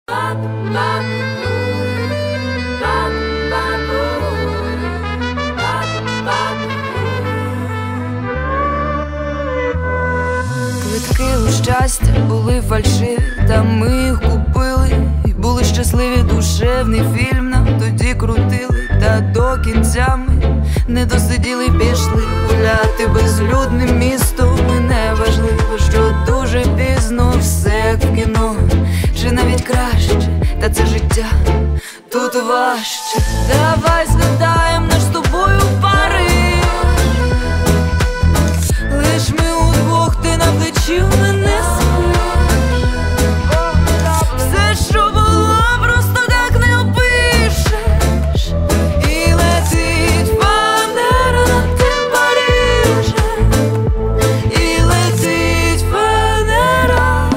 Квитки у щастя були фальшиві, та ми їх купили і були щасливі. Душевний фільм нам тоді крутили, та до кінця ми не досиділи, пішли гуляти безлюдним містом. І не важливо, що дуже пізно, все як в кіно, чи навіть краще, та це життя тут важче. Давай згадаєм наш з тобою Париж, лиш ми удвох, ти на плечі в мене спиш. Все, що було, просто так не опишеш. І летить фанера над тим Парижем, і летить фанера.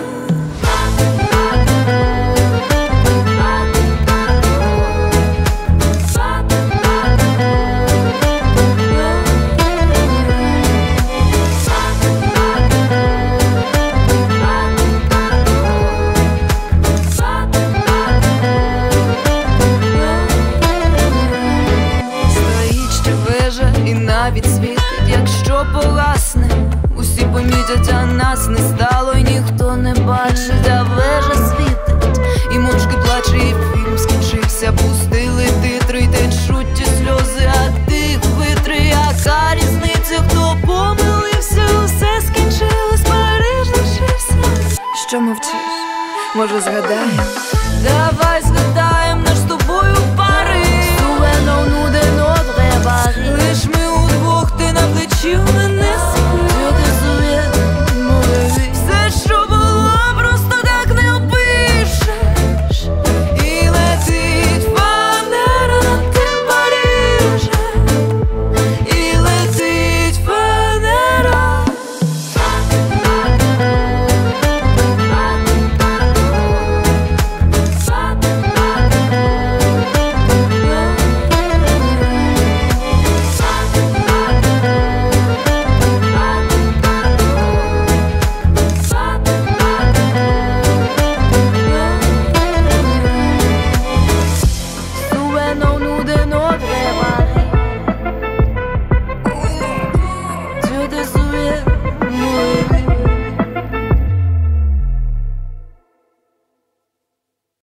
Стоїть ще вежа і навіть світить, якщо погасне, усі помітять, а нас не стало, і ніхто не бачить. А вежа світить і мовчки плаче, і фільм скінчився. Пустили титри, й течуть ті сльози, а тих витри, яка різниця, хто помилився, усе скінчилось, Париж лишився. Що мовчиш? Може згадаєм? Давай